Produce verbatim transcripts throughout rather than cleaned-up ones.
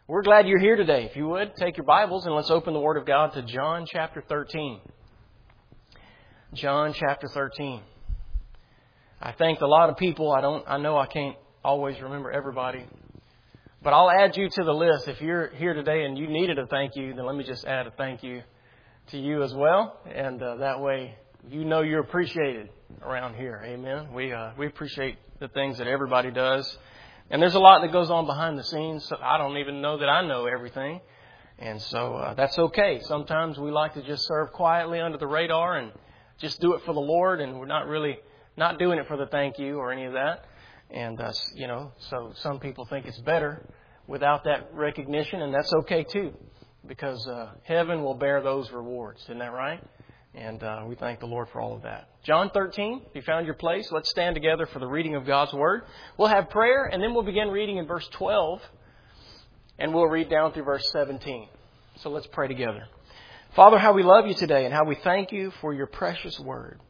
We're glad you're here today. If you would, take your Bibles and let's open the Word of God to John chapter thirteen. John chapter thirteen. I thanked a lot of people. I don't. I know I can't always remember everybody. But I'll add you to the list. If you're here today and you needed a thank you, then let me just add a thank you to you as well. And uh, that way you know you're appreciated around here. Amen. We uh, we appreciate the things that everybody does. And there's a lot that goes on behind the scenes. So I don't even know that I know everything. And so uh, that's okay. Sometimes we like to just serve quietly under the radar and just do it for the Lord. And we're not really not doing it for the thank you or any of that. And, uh, you know, so some people think it's better without that recognition. And that's okay, too, because uh, heaven will bear those rewards. Isn't that right? And uh, we thank the Lord for all of that. John thirteen, if you found your place, let's stand together for the reading of God's Word. We'll have prayer, and then we'll begin reading in verse twelve, and we'll read down through verse seventeen. So let's pray together. Father, how we love you today, and how we thank you for your precious Word.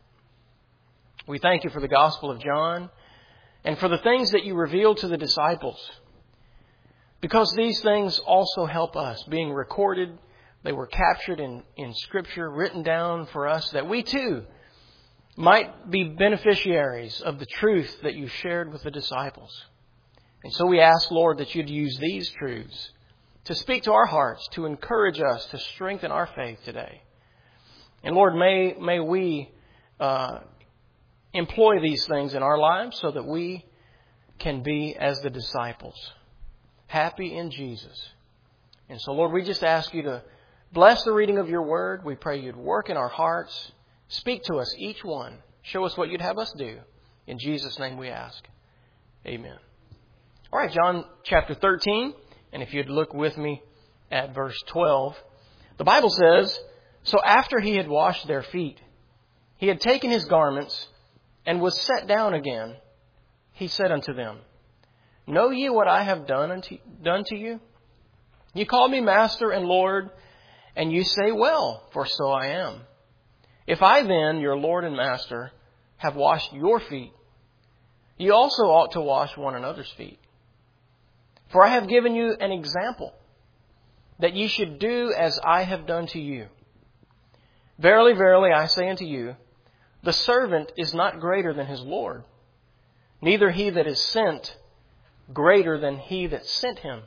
We thank you for the Gospel of John, and for the things that you revealed to the disciples. Because these things also help us, being recorded. They were captured in, in Scripture, written down for us, that we too might be beneficiaries of the truth that you shared with the disciples. And so we ask, Lord, that you'd use these truths to speak to our hearts, to encourage us, to strengthen our faith today. And Lord, may, may we uh, employ these things in our lives so that we can be as the disciples, happy in Jesus. And so, Lord, we just ask you to bless the reading of your word. We pray you'd work in our hearts. Speak to us, each one. Show us what you'd have us do. In Jesus' name we ask. Amen. All right, John chapter thirteen. And if you'd look with me at verse twelve. The Bible says, "So after he had washed their feet, he had taken his garments and was set down again. He said unto them, Know ye what I have done unto, done to you? You call me Master and Lord, and you say, Well, for so I am. If I then, your Lord and Master, have washed your feet, you also ought to wash one another's feet. For I have given you an example, that ye should do as I have done to you. Verily, verily, I say unto you, the servant is not greater than his Lord, neither he that is sent greater than he that sent him.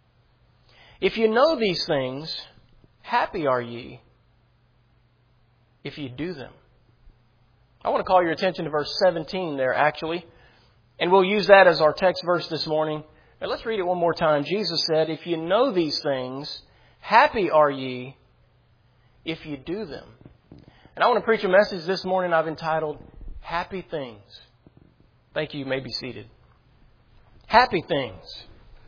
If you know these things, happy are ye if you do them." I want to call your attention to verse seventeen there, actually. And we'll use that as our text verse this morning. Now let's read it one more time. Jesus said, "If you know these things, happy are ye if you do them." And I want to preach a message this morning I've entitled, Happy Things. Thank you. You may be seated. Happy things.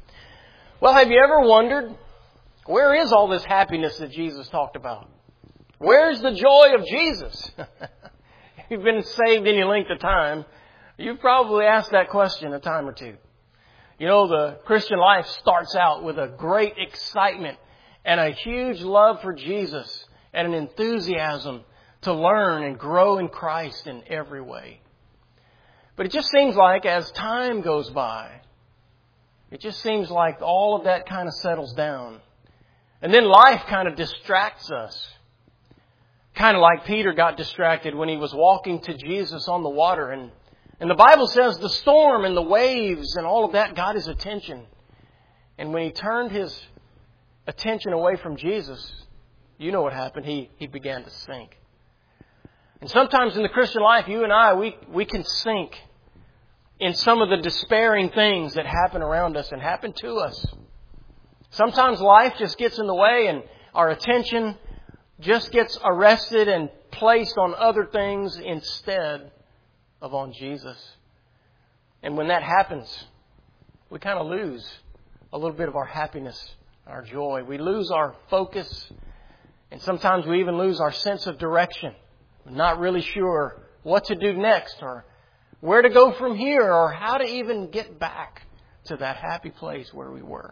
Well, have you ever wondered, where is all this happiness that Jesus talked about? Where's the joy of Jesus? If you've been saved any length of time, you've probably asked that question a time or two. You know, the Christian life starts out with a great excitement and a huge love for Jesus and an enthusiasm to learn and grow in Christ in every way. But it just seems like as time goes by, it just seems like all of that kind of settles down. And then life kind of distracts us. Kind of like Peter got distracted when he was walking to Jesus on the water. And, and the Bible says the storm and the waves and all of that got his attention. And when he turned his attention away from Jesus, you know what happened. He, he began to sink. And sometimes in the Christian life, you and I, we, we can sink in some of the despairing things that happen around us and happen to us. Sometimes life just gets in the way and our attention just gets arrested and placed on other things instead of on Jesus. And when that happens, we kind of lose a little bit of our happiness, our joy. We lose our focus, and sometimes we even lose our sense of direction. We're not really sure what to do next or where to go from here or how to even get back to that happy place where we were.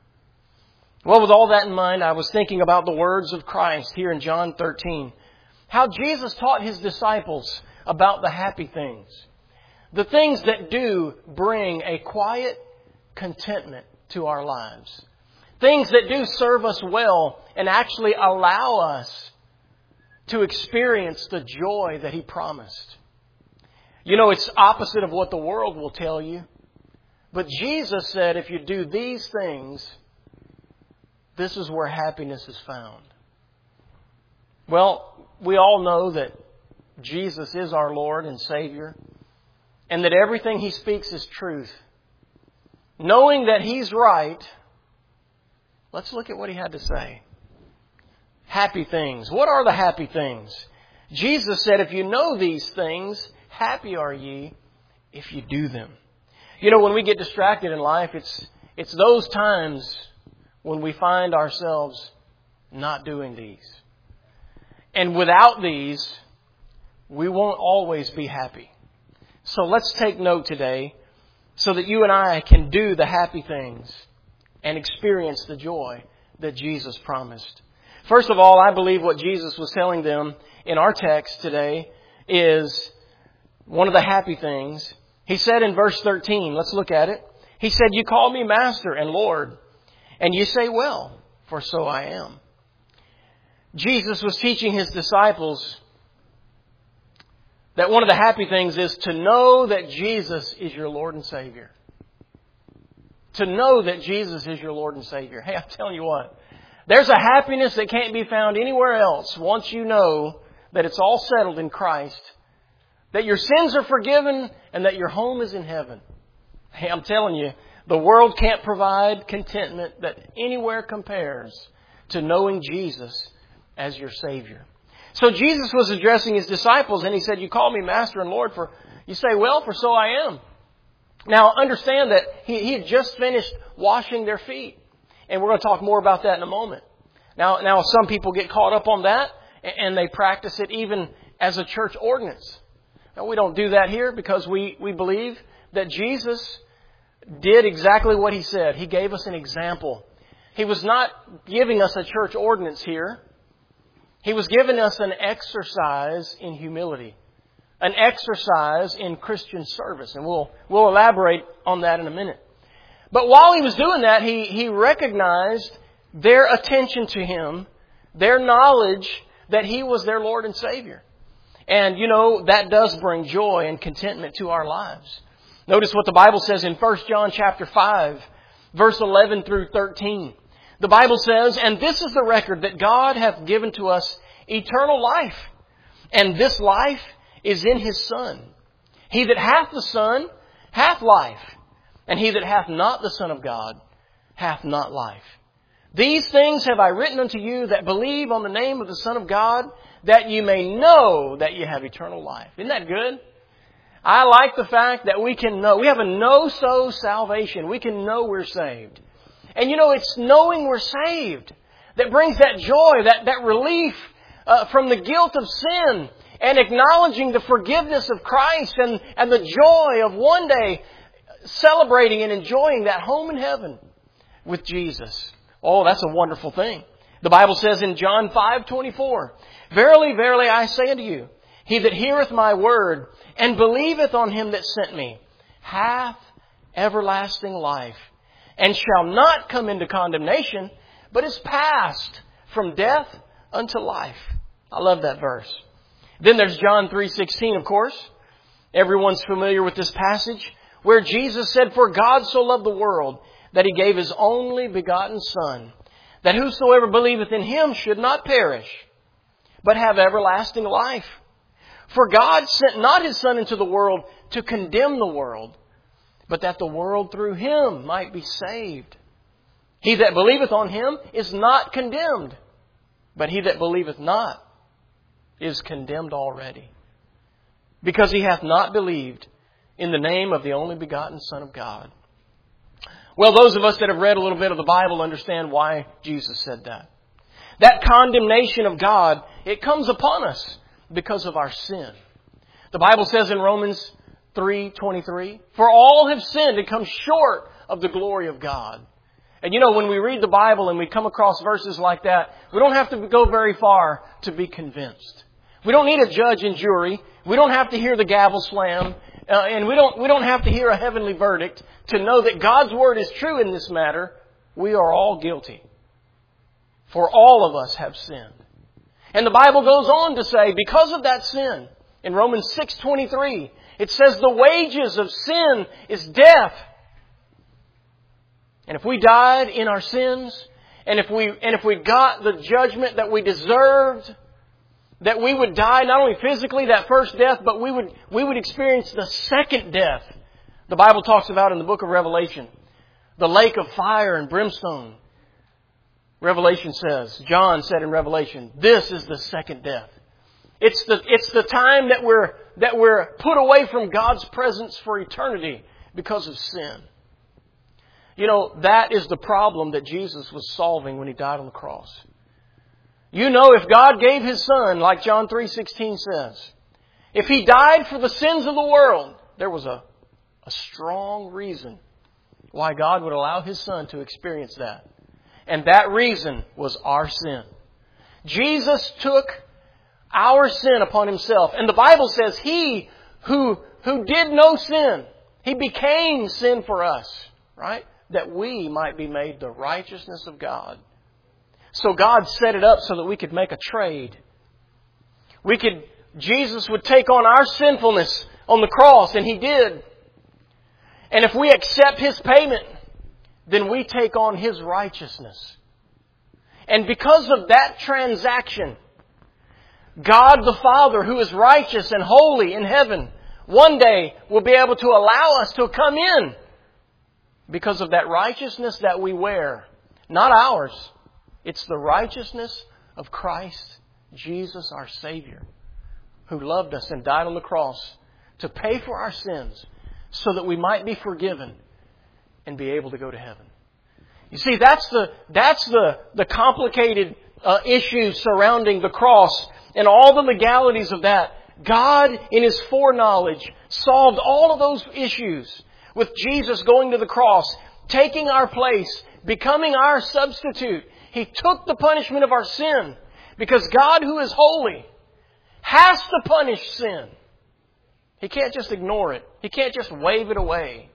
Well, with all that in mind, I was thinking about the words of Christ here in John thirteen. How Jesus taught his disciples about the happy things. The things that do bring a quiet contentment to our lives. Things that do serve us well and actually allow us to experience the joy that He promised. You know, it's opposite of what the world will tell you. But Jesus said, if you do these things, this is where happiness is found. Well, we all know that Jesus is our Lord and Savior, and that everything He speaks is truth. Knowing that He's right, let's look at what He had to say. Happy things. What are the happy things? Jesus said, if you know these things, happy are ye if you do them. You know, when we get distracted in life, it's it's those times when we find ourselves not doing these. And without these, we won't always be happy. So let's take note today so that you and I can do the happy things and experience the joy that Jesus promised. First of all, I believe what Jesus was telling them in our text today is one of the happy things. He said in verse thirteen, let's look at it. He said, you call me Master and Lord, and you say, well, for so I am. Jesus was teaching His disciples that one of the happy things is to know that Jesus is your Lord and Savior. To know that Jesus is your Lord and Savior. Hey, I'm telling you what, there's a happiness that can't be found anywhere else once you know that it's all settled in Christ, that your sins are forgiven, and that your home is in heaven. Hey, I'm telling you, the world can't provide contentment that anywhere compares to knowing Jesus as your Savior. So Jesus was addressing His disciples, and He said, you call me Master and Lord, for you say, well, for so I am. Now, understand that He, he had just finished washing their feet. And we're going to talk more about that in a moment. Now, now some people get caught up on that, and they practice it even as a church ordinance. Now, we don't do that here because we, we believe that Jesus did exactly what He said. He gave us an example. He was not giving us a church ordinance here. He was giving us an exercise in humility, an exercise in Christian service. And we'll, we'll elaborate on that in a minute. But while He was doing that, He, he recognized their attention to Him, their knowledge that He was their Lord and Savior. And, you know, that does bring joy and contentment to our lives. Notice what the Bible says in First John chapter five, verse eleven through thirteen. The Bible says, and this is the record that God hath given to us eternal life. And this life is in His Son. He that hath the Son hath life. And he that hath not the Son of God hath not life. These things have I written unto you that believe on the name of the Son of God, that you may know that you have eternal life. Isn't that good? I like the fact that we can know. We have a know-so salvation. We can know we're saved. And you know, it's knowing we're saved that brings that joy, that, that relief uh, from the guilt of sin, and acknowledging the forgiveness of Christ and, and the joy of one day celebrating and enjoying that home in heaven with Jesus. Oh, that's a wonderful thing. The Bible says in John five twenty-four, verily, verily, I say unto you, he that heareth my word and believeth on Him that sent me hath everlasting life, and shall not come into condemnation, but is passed from death unto life. I love that verse. Then there's John three sixteen, of course. Everyone's familiar with this passage, where Jesus said, for God so loved the world that He gave His only begotten Son, that whosoever believeth in Him should not perish, but have everlasting life. For God sent not His Son into the world to condemn the world, but that the world through Him might be saved. He that believeth on Him is not condemned, but he that believeth not is condemned already, because he hath not believed in the name of the only begotten Son of God. Well, those of us that have read a little bit of the Bible understand why Jesus said that. That condemnation of God, it comes upon us because of our sin. The Bible says in Romans three twenty-three, for all have sinned and come short of the glory of God. And you know, when we read the Bible and we come across verses like that, we don't have to go very far to be convinced. We don't need a judge and jury. We don't have to hear the gavel slam. Uh, and we don't, we don't have to hear a heavenly verdict to know that God's Word is true in this matter. We are all guilty. For all of us have sinned. And the Bible goes on to say, because of that sin, in Romans six twenty-three, it says the wages of sin is death. And if we died in our sins, and if we and if we got the judgment that we deserved, that we would die not only physically, that first death, but we would we would experience the second death. The Bible talks about in the book of Revelation, the lake of fire and brimstone. Revelation says, John said in Revelation, this is the second death. It's the it's the time that we're that we're put away from God's presence for eternity because of sin. You know, that is the problem that Jesus was solving when He died on the cross. You know, if God gave His Son, like John three sixteen says, if He died for the sins of the world, there was a, a strong reason why God would allow His Son to experience that. And that reason was our sin. Jesus took our sin upon Himself. And the Bible says He who, who did no sin, He became sin for us, right? That we might be made the righteousness of God. So God set it up so that we could make a trade. We could, Jesus would take on our sinfulness on the cross, and He did. And if we accept His payment, then we take on His righteousness. And because of that transaction, God the Father, who is righteous and holy in heaven, one day will be able to allow us to come in because of that righteousness that we wear. Not ours. It's the righteousness of Christ, Jesus our Savior, who loved us and died on the cross to pay for our sins so that we might be forgiven and be able to go to heaven. You see, that's the that's the, the complicated uh, issue surrounding the cross and all the legalities of that. God, in His foreknowledge, solved all of those issues with Jesus going to the cross, taking our place, becoming our substitute. He took the punishment of our sin because God, who is holy, has to punish sin. He can't just ignore it. He can't just wave it away.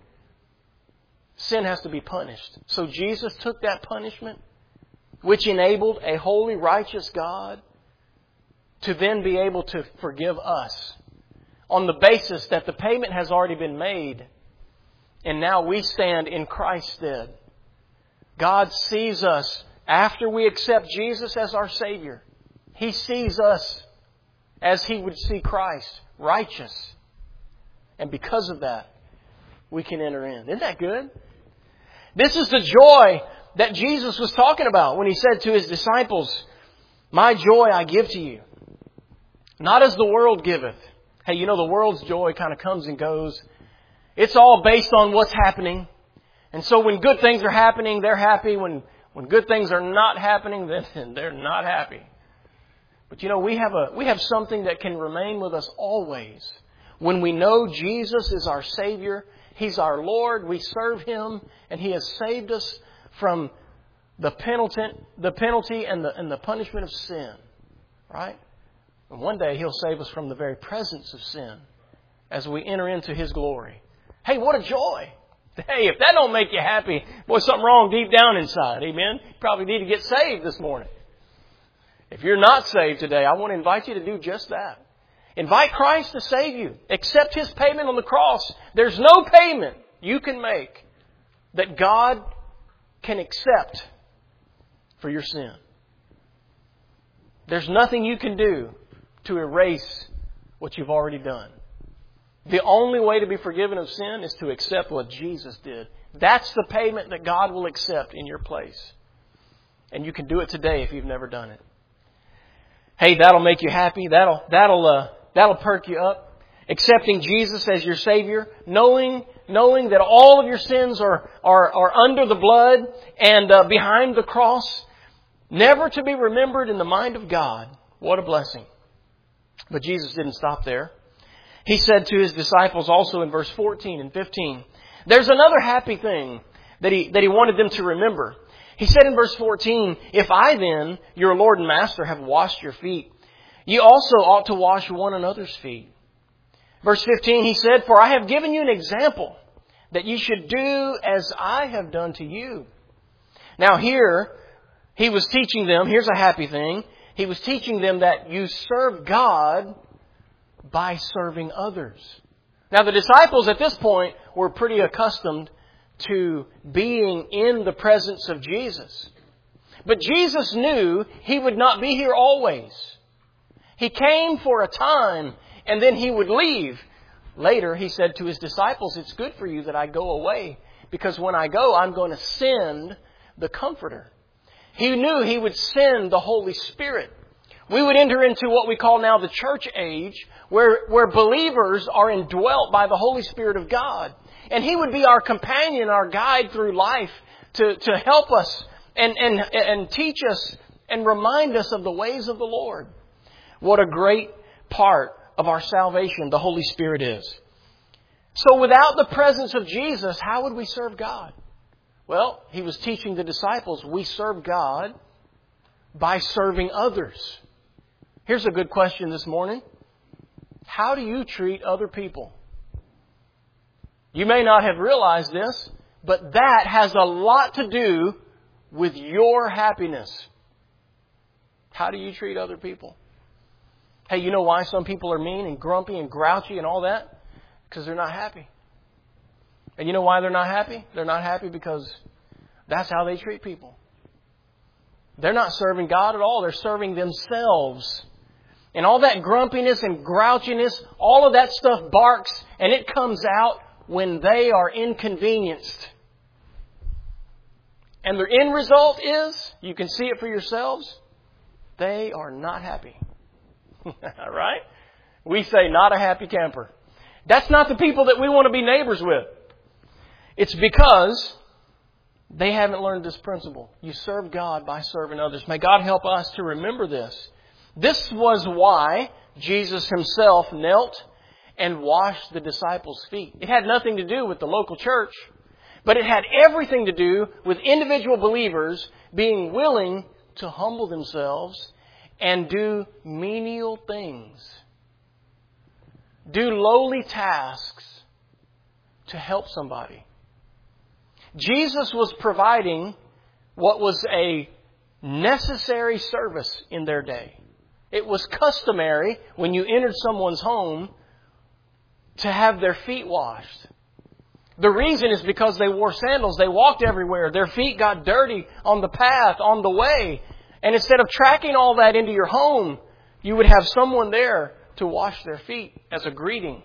Sin has to be punished. So Jesus took that punishment, which enabled a holy, righteous God to then be able to forgive us on the basis that the payment has already been made. And now we stand in Christ's stead. God sees us after we accept Jesus as our Savior. He sees us as He would see Christ, righteous. And because of that, we can enter in. Isn't that good? This is the joy that Jesus was talking about when He said to His disciples, my joy I give to you, not as the world giveth. Hey, you know, the world's joy kind of comes and goes. It's all based on what's happening. And so when good things are happening, they're happy. When, when good things are not happening, then they're not happy. But you know, we have a, we have something that can remain with us always. When we know Jesus is our Savior, He's our Lord, we serve Him, and He has saved us from the penalty, the penalty and the, and the punishment of sin. Right? And one day He'll save us from the very presence of sin as we enter into His glory. Hey, what a joy! Hey, if that don't make you happy, boy, something wrong deep down inside. Amen? You probably need to get saved this morning. If you're not saved today, I want to invite you to do just that. Invite Christ to save you. Accept His payment on the cross. There's no payment you can make that God can accept for your sin. There's nothing you can do to erase what you've already done. The only way to be forgiven of sin is to accept what Jesus did. That's the payment that God will accept in your place. And you can do it today if you've never done it. Hey, that'll make you happy. That'll that'll uh, that'll perk you up. Accepting Jesus as your Savior, knowing knowing that all of your sins are are, are under the blood and uh, behind the cross, never to be remembered in the mind of God. What a blessing! But Jesus didn't stop there. He said to His disciples also in verse fourteen and fifteen, there's another happy thing that He that He wanted them to remember. He said in verse fourteen, if I then, your Lord and Master, have washed your feet, you also ought to wash one another's feet. Verse fifteen, He said, for I have given you an example that you should do as I have done to you. Now here, He was teaching them, here's a happy thing, He was teaching them that you serve God by serving others. Now the disciples at this point were pretty accustomed to being in the presence of Jesus. But Jesus knew He would not be here always. He came for a time and then He would leave. Later He said to His disciples, it's good for you that I go away, because when I go, I'm going to send the Comforter. He knew He would send the Holy Spirit. We would enter into what we call now the church age, where, where believers are indwelt by the Holy Spirit of God. And He would be our companion, our guide through life to, to help us and, and, and teach us and remind us of the ways of the Lord. What a great part of our salvation the Holy Spirit is. So without the presence of Jesus, how would we serve God? Well, He was teaching the disciples, we serve God by serving others. Here's a good question this morning. How do you treat other people? You may not have realized this, but that has a lot to do with your happiness. How do you treat other people? Hey, you know why some people are mean and grumpy and grouchy and all that? Because they're not happy. And you know why they're not happy? They're not happy because that's how they treat people. They're not serving God at all. They're serving themselves. And all that grumpiness and grouchiness, all of that stuff barks, and it comes out when they are inconvenienced. And the end result is, you can see it for yourselves, they are not happy. Right? We say not a happy camper. That's not the people that we want to be neighbors with. It's because they haven't learned this principle. You serve God by serving others. May God help us to remember this. This was why Jesus Himself knelt and washed the disciples' feet. It had nothing to do with the local church, but it had everything to do with individual believers being willing to humble themselves and do menial things. Do lowly tasks to help somebody. Jesus was providing what was a necessary service in their day. It was customary when you entered someone's home to have their feet washed. The reason is because they wore sandals. They walked everywhere. Their feet got dirty on the path, on the way. And instead of tracking all that into your home, you would have someone there to wash their feet as a greeting.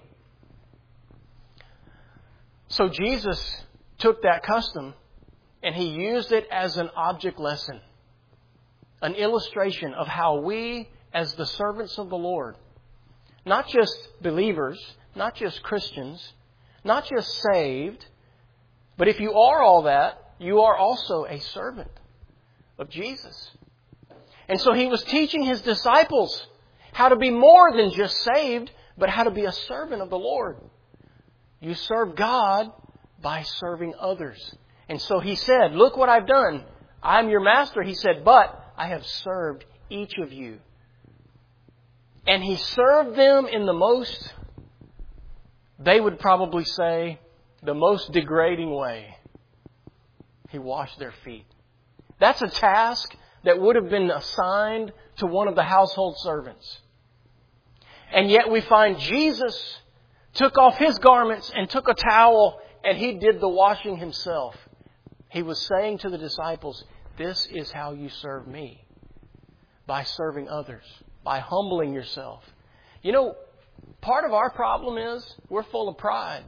So Jesus took that custom and He used it as an object lesson. An illustration of how we, as the servants of the Lord, not just believers, not just Christians, not just saved, but if you are all that, you are also a servant of Jesus. And so He was teaching His disciples how to be more than just saved, but how to be a servant of the Lord. You serve God by serving others. And so He said, look what I've done. I'm your master. He said, but I have served each of you. And He served them in the most, they would probably say, the most degrading way. He washed their feet. That's a task that would have been assigned to one of the household servants. And yet we find Jesus took off His garments and took a towel and He did the washing Himself. He was saying to the disciples, this is how you serve me. By serving others. By humbling yourself. You know, part of our problem is we're full of pride.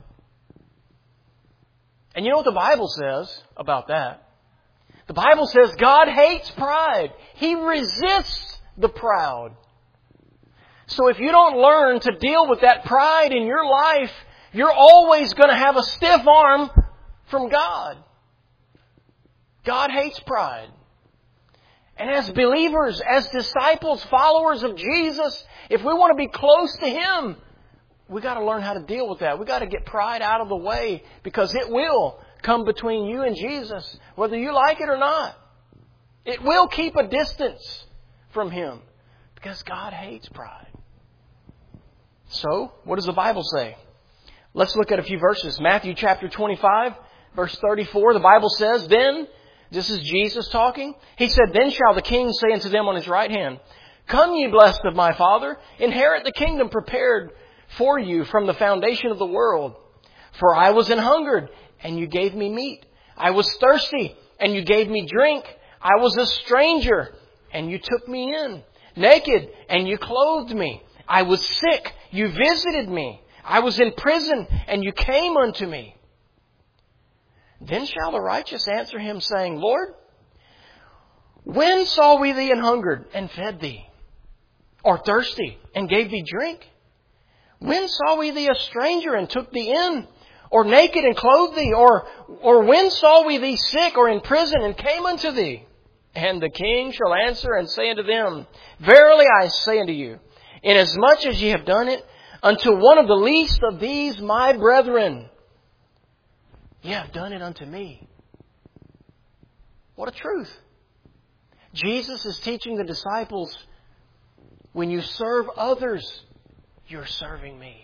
And you know what the Bible says about that? The Bible says God hates pride. He resists the proud. So if you don't learn to deal with that pride in your life, you're always going to have a stiff arm from God. God hates pride. And as believers, as disciples, followers of Jesus, if we want to be close to Him, we got to learn how to deal with that. We got to get pride out of the way, because it will come between you and Jesus, whether you like it or not. It will keep a distance from Him, because God hates pride. So, what does the Bible say? Let's look at a few verses. Matthew chapter twenty-five, verse thirty-four, the Bible says, then This is Jesus talking. He said, "Then shall the king say unto them on his right hand, Come ye blessed of my Father, inherit the kingdom prepared for you from the foundation of the world. For I was an hungered, and you gave me meat. I was thirsty, and you gave me drink. I was a stranger, and you took me in. Naked, and you clothed me. I was sick, you visited me. I was in prison, and you came unto me." Then shall the righteous answer him, saying, "Lord, when saw we thee an hungered, and fed thee? Or thirsty, and gave thee drink? When saw we thee a stranger, and took thee in? Or naked, and clothed thee? Or, or when saw we thee sick, or in prison, and came unto thee?" And the king shall answer and say unto them, "Verily I say unto you, inasmuch as ye have done it unto one of the least of these my brethren, ye have done it unto me." What a truth. Jesus is teaching the disciples, when you serve others, you're serving me.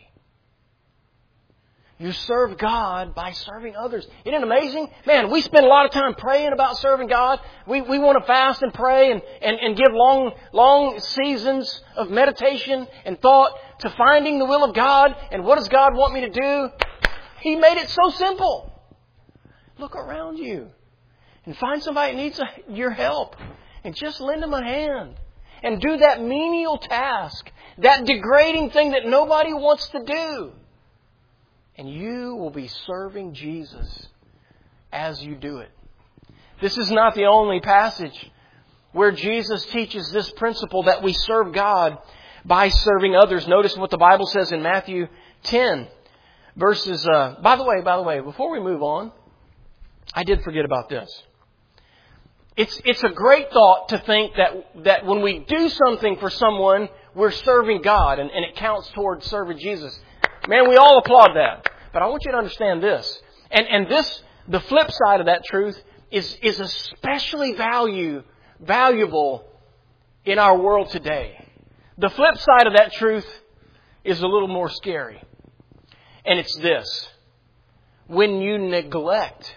You serve God by serving others. Isn't it amazing? Man, we spend a lot of time praying about serving God. We we want to fast and pray and, and, and give long, long seasons of meditation and thought to finding the will of God. And what does God want me to do? He made it so simple. Look around you and find somebody that needs a, your help. And just lend them a hand. And do that menial task. That degrading thing that nobody wants to do. And you will be serving Jesus as you do it. This is not the only passage where Jesus teaches this principle that we serve God by serving others. Notice what the Bible says in Matthew ten. Verses, uh, by the way, by the way, before we move on, I did forget about this. It's, it's a great thought to think that, that when we do something for someone, we're serving God and, and it counts towards serving Jesus. Man, we all applaud that. But I want you to understand this. And, and this, the flip side of that truth is, is especially value, valuable in our world today. The flip side of that truth is a little more scary. And it's this. When you neglect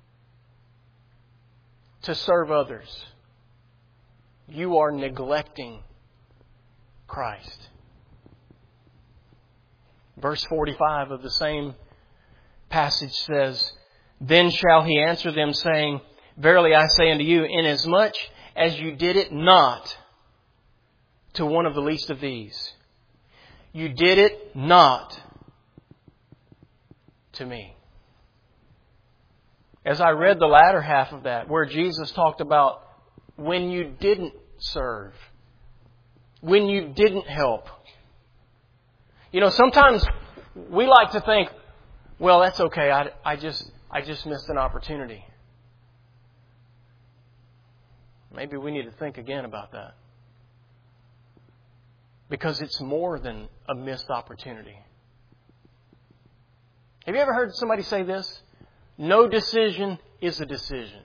to serve others, you are neglecting Christ. Verse forty-five of the same passage says, "Then shall he answer them, saying, Verily I say unto you, inasmuch as you did it not to one of the least of these, you did it not to me." As I read the latter half of that, where Jesus talked about when you didn't serve, when you didn't help. You know, sometimes we like to think, well, that's okay. I, I just I just missed an opportunity. Maybe we need to think again about that. Because it's more than a missed opportunity. Have you ever heard somebody say this? No decision is a decision.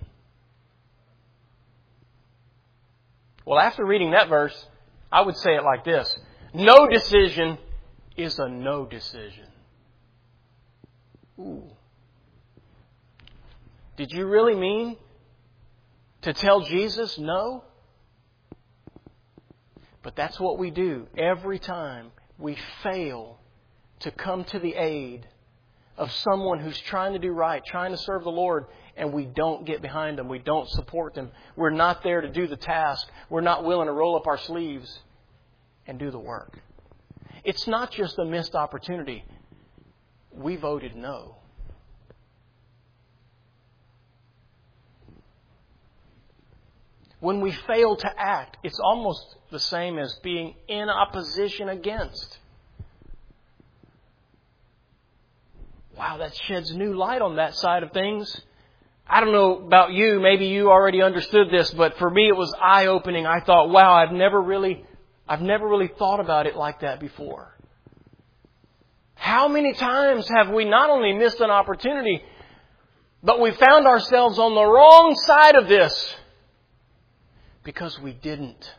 Well, after reading that verse, I would say it like this. No decision is a no decision. Ooh. Did you really mean to tell Jesus no? But that's what we do every time we fail to come to the aid of someone who's trying to do right, trying to serve the Lord, and we don't get behind them. We don't support them. We're not there to do the task. We're not willing to roll up our sleeves and do the work. It's not just a missed opportunity. We voted no. When we fail to act, it's almost the same as being in opposition against. Wow, that sheds new light on that side of things. I don't know about you, maybe you already understood this, but for me it was eye-opening. I thought, wow, I've never really, I've never really thought about it like that before. How many times have we not only missed an opportunity, but we found ourselves on the wrong side of this because we didn't.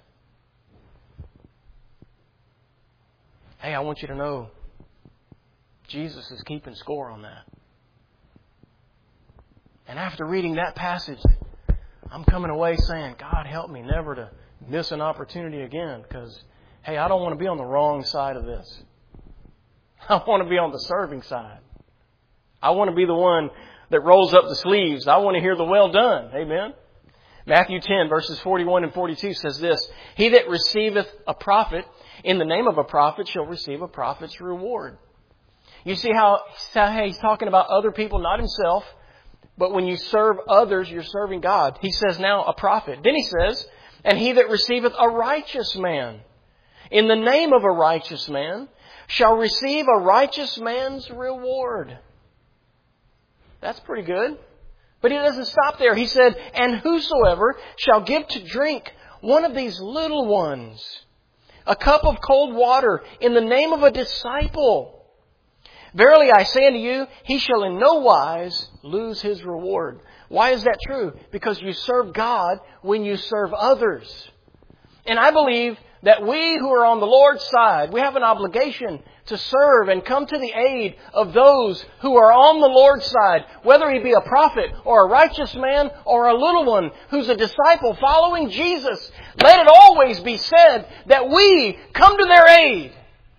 Hey, I want you to know, Jesus is keeping score on that. And after reading that passage, I'm coming away saying, God, help me never to miss an opportunity again, because, hey, I don't want to be on the wrong side of this. I want to be on the serving side. I want to be the one that rolls up the sleeves. I want to hear the well done. Amen. Matthew ten, verses forty-one and forty-two says this, He that receiveth a prophet in the name of a prophet shall receive a prophet's reward. You see how, how he's talking about other people, not himself. But when you serve others, you're serving God. He says now a prophet. Then he says, and he that receiveth a righteous man in the name of a righteous man shall receive a righteous man's reward. That's pretty good. But he doesn't stop there. He said, and whosoever shall give to drink one of these little ones a cup of cold water in the name of a disciple, verily I say unto you, he shall in no wise lose his reward. Why is that true? Because you serve God when you serve others. And I believe that we who are on the Lord's side, we have an obligation to serve and come to the aid of those who are on the Lord's side, whether he be a prophet or a righteous man or a little one who's a disciple following Jesus. Let it always be said that we come to their aid.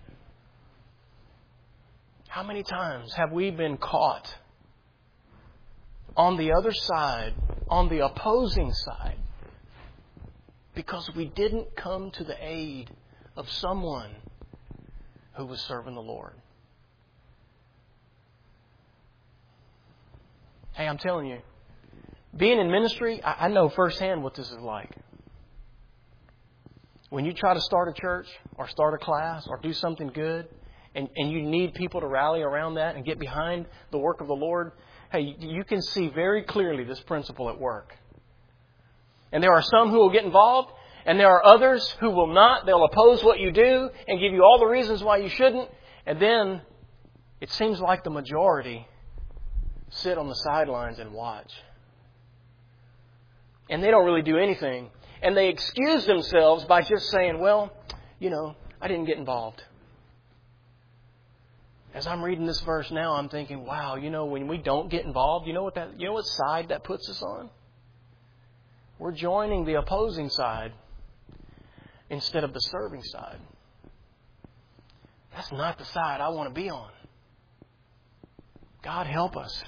How many times have we been caught on the other side, on the opposing side, because we didn't come to the aid of someone who was serving the Lord? Hey, I'm telling you, being in ministry, I know firsthand what this is like. When you try to start a church or start a class or do something good, and, and you need people to rally around that and get behind the work of the Lord, hey, you can see very clearly this principle at work. And there are some who will get involved, and there are others who will not. They'll oppose what you do and give you all the reasons why you shouldn't. And then it seems like the majority sit on the sidelines and watch. And they don't really do anything. And they excuse themselves by just saying, well, you know, I didn't get involved. As I'm reading this verse now, I'm thinking, wow, you know, when we don't get involved, you know what that, you know what side that puts us on? We're joining the opposing side instead of the serving side. That's not the side I want to be on. God help us.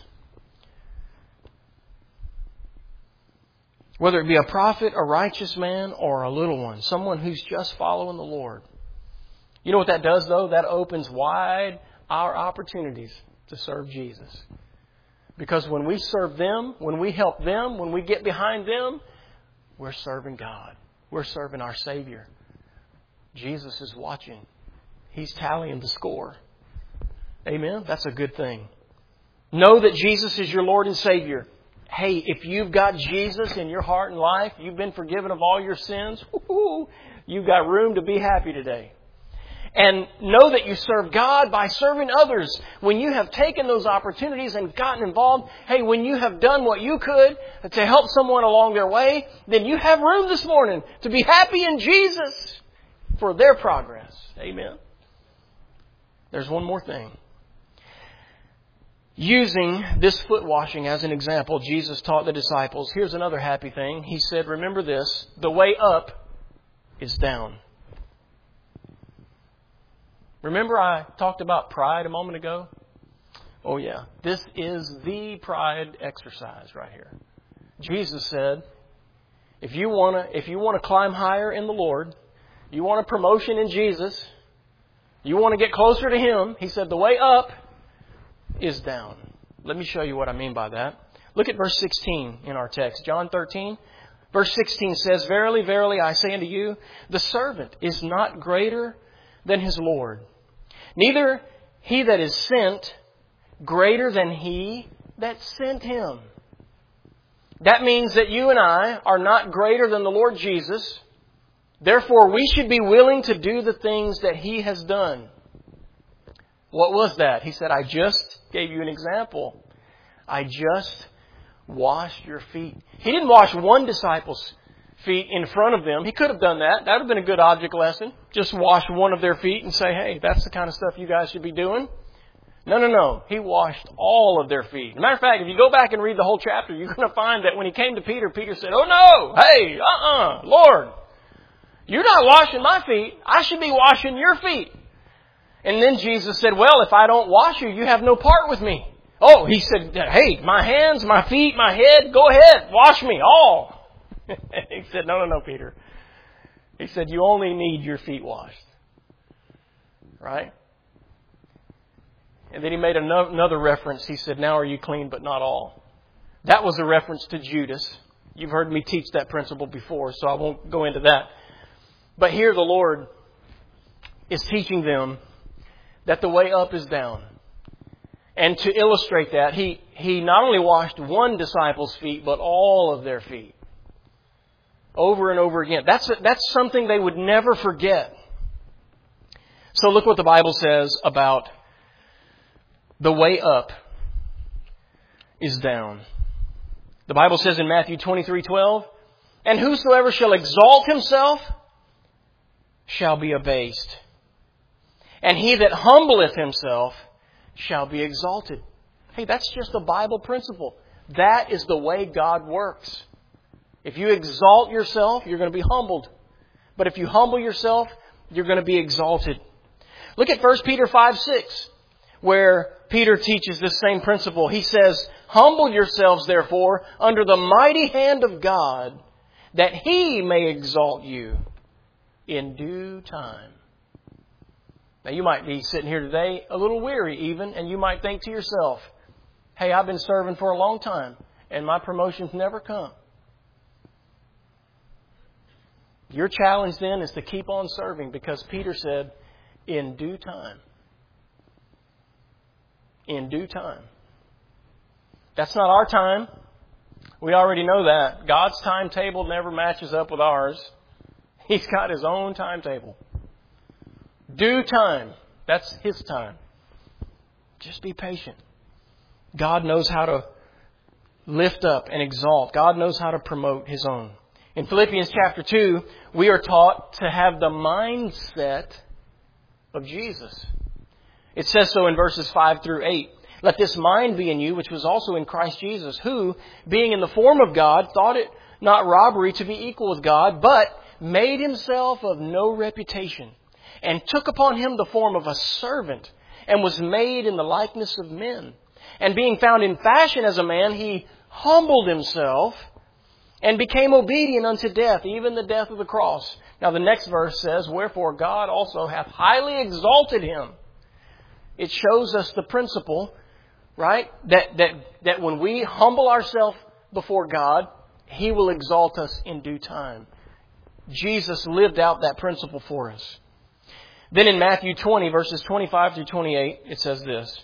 Whether it be a prophet, a righteous man, or a little one, someone who's just following the Lord. You know what that does, though? That opens wide our opportunities to serve Jesus. Because when we serve them, when we help them, when we get behind them, we're serving God. We're serving our Savior. Jesus is watching. He's tallying the score. Amen? That's a good thing. Know that Jesus is your Lord and Savior. Hey, if you've got Jesus in your heart and life, you've been forgiven of all your sins, woo-hoo, you've got room to be happy today. And know that you serve God by serving others. When you have taken those opportunities and gotten involved, hey, when you have done what you could to help someone along their way, then you have room this morning to be happy in Jesus for their progress. Amen. There's one more thing. Using this foot washing as an example, Jesus taught the disciples. Here's another happy thing. He said, remember this, the way up is down. Remember I talked about pride a moment ago? Oh yeah. This is the pride exercise right here. Jesus said, if you want to if you want to climb higher in the Lord, you want a promotion in Jesus, you want to get closer to Him, He said the way up is down. Let me show you what I mean by that. Look at verse sixteen in our text. John thirteen, verse sixteen says, Verily, verily, I say unto you, the servant is not greater than his Lord. Neither he that is sent greater than he that sent him. That means that you and I are not greater than the Lord Jesus. Therefore, we should be willing to do the things that He has done. What was that? He said, I just gave you an example. I just washed your feet. He didn't wash one disciple's feet in front of them. He could have done that. That would have been a good object lesson. Just wash one of their feet and say, hey, that's the kind of stuff you guys should be doing. No, no, no. He washed all of their feet. As a matter of fact, if you go back and read the whole chapter, you're going to find that when he came to Peter, Peter said, oh no, hey, uh-uh, Lord, you're not washing my feet. I should be washing your feet. And then Jesus said, well, if I don't wash you, you have no part with me. Oh, he said, hey, my hands, my feet, my head, go ahead, wash me all. He said, no, no, no, Peter. He said, you only need your feet washed. Right? And then he made another reference. He said, now are you clean, but not all. That was a reference to Judas. You've heard me teach that principle before, so I won't go into that. But here the Lord is teaching them that the way up is down. And to illustrate that, he, he not only washed one disciple's feet, but all of their feet. Over and over again. That's, that's something they would never forget. So look what the Bible says about the way up is down. The Bible says in Matthew twenty-three twelve, and whosoever shall exalt himself shall be abased. And he that humbleth himself shall be exalted. Hey, that's just a Bible principle. That is the way God works. If you exalt yourself, you're going to be humbled. But if you humble yourself, you're going to be exalted. Look at First Peter five six, where Peter teaches this same principle. He says, humble yourselves, therefore, under the mighty hand of God, that He may exalt you in due time. Now, you might be sitting here today a little weary even, and you might think to yourself, hey, I've been serving for a long time, and my promotion's never come. Your challenge then is to keep on serving, because Peter said, in due time. In due time. That's not our time. We already know that. God's timetable never matches up with ours. He's got His own timetable. Due time. That's His time. Just be patient. God knows how to lift up and exalt. God knows how to promote His own. In Philippians chapter two, we are taught to have the mindset of Jesus. It says so in verses five through eight. Let this mind be in you, which was also in Christ Jesus, who, being in the form of God, thought it not robbery to be equal with God, but made Himself of no reputation, and took upon Him the form of a servant, and was made in the likeness of men. And being found in fashion as a man, He humbled Himself, and became obedient unto death, even the death of the cross. Now the next verse says, wherefore God also hath highly exalted Him. It shows us the principle, right? That, that, that when we humble ourselves before God, He will exalt us in due time. Jesus lived out that principle for us. Then in Matthew twenty, verses twenty-five through twenty-eight, it says this.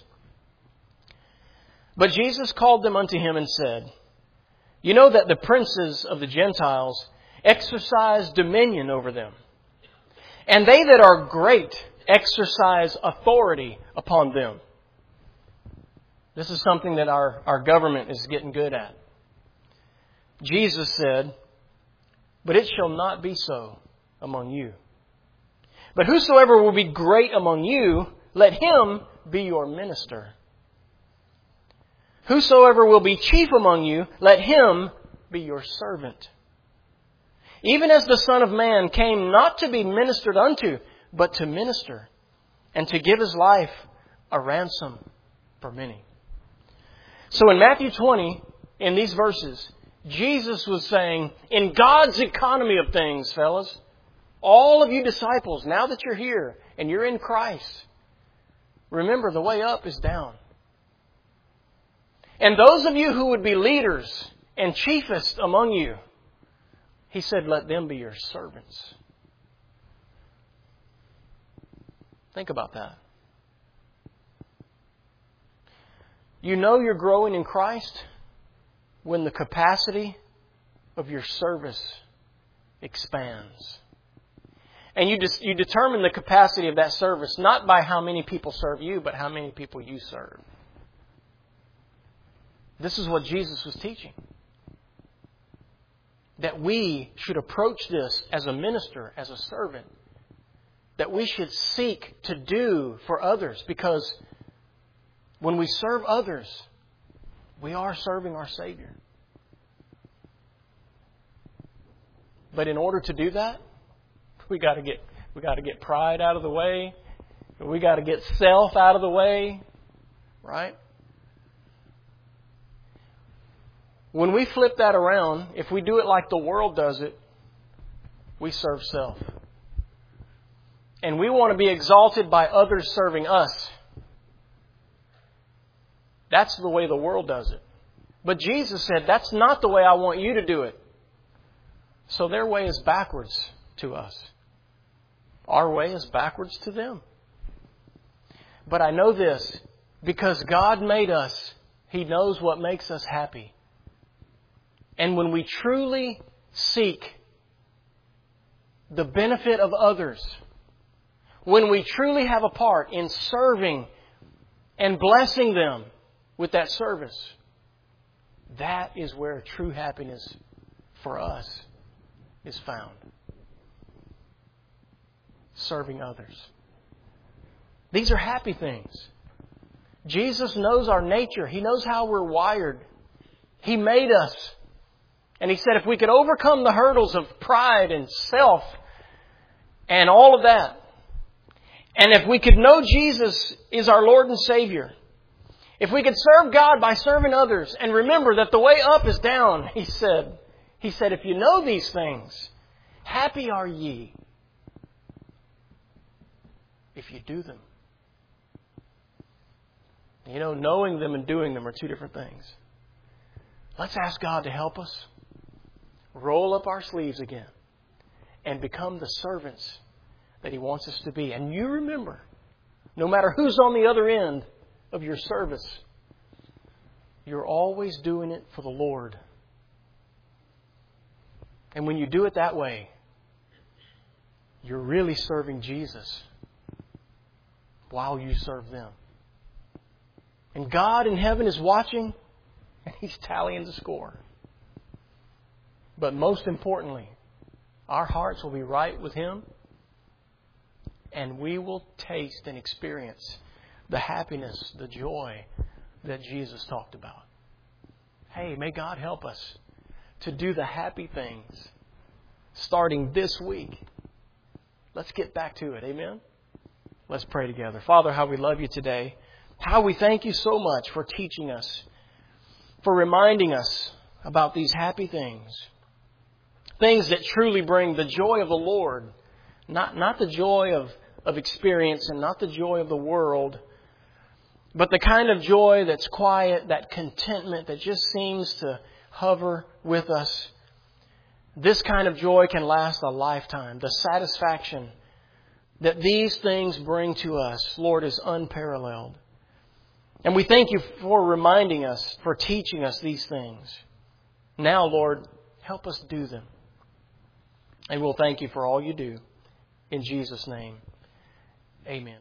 But Jesus called them unto Him and said, you know that the princes of the Gentiles exercise dominion over them, and they that are great exercise authority upon them. This is something that our, our government is getting good at. Jesus said, but it shall not be so among you. But whosoever will be great among you, let him be your minister. Whosoever will be chief among you, let him be your servant. Even as the Son of Man came not to be ministered unto, but to minister, and to give His life a ransom for many. So in Matthew twenty, in these verses, Jesus was saying, in God's economy of things, fellas, all of you disciples, now that you're here and you're in Christ, remember the way up is down. And those of you who would be leaders and chiefest among you, He said, let them be your servants. Think about that. You know you're growing in Christ when the capacity of your service expands. And you just, you determine the capacity of that service not by how many people serve you, but how many people you serve. This is what Jesus was teaching. That we should approach this as a minister, as a servant. That we should seek to do for others, because When we serve others, we are serving our Savior. But in order to do that, we got to get we got to get pride out of the way. We got to get self out of the way, right? When we flip that around, if we do it like the world does it, we serve self. And we want to be exalted by others serving us. That's the way the world does it. But Jesus said, that's not the way I want you to do it. So their way is backwards to us. Our way is backwards to them. But I know this, because God made us, He knows what makes us happy. And when we truly seek the benefit of others, when we truly have a part in serving and blessing them with that service, that is where true happiness for us is found. Serving others. These are happy things. Jesus knows our nature. He knows how we're wired. He made us. And He said if we could overcome the hurdles of pride and self and all of that, and if we could know Jesus is our Lord and Savior, if we could serve God by serving others and remember that the way up is down, He said, He said, if you know these things, happy are ye if you do them. You know, knowing them and doing them are two different things. Let's ask God to help us roll up our sleeves again and become the servants that He wants us to be. And you remember, no matter who's on the other end of your service, you're always doing it for the Lord. And when you do it that way, you're really serving Jesus while you serve them. And God in heaven is watching, and He's tallying the score. But most importantly, our hearts will be right with Him, and we will taste and experience the happiness, the joy that Jesus talked about. Hey, may God help us to do the happy things starting this week. Let's get back to it. Amen? Let's pray together. Father, how we love You today. How we thank You so much for teaching us, for reminding us about these happy things. Things that truly bring the joy of the Lord. Not, not the joy of, of experience and not the joy of the world, but the kind of joy that's quiet, that contentment that just seems to hover with us. This kind of joy can last a lifetime. The satisfaction that these things bring to us, Lord, is unparalleled. And we thank You for reminding us, for teaching us these things. Now, Lord, help us do them. And we'll thank You for all You do. In Jesus' name, amen.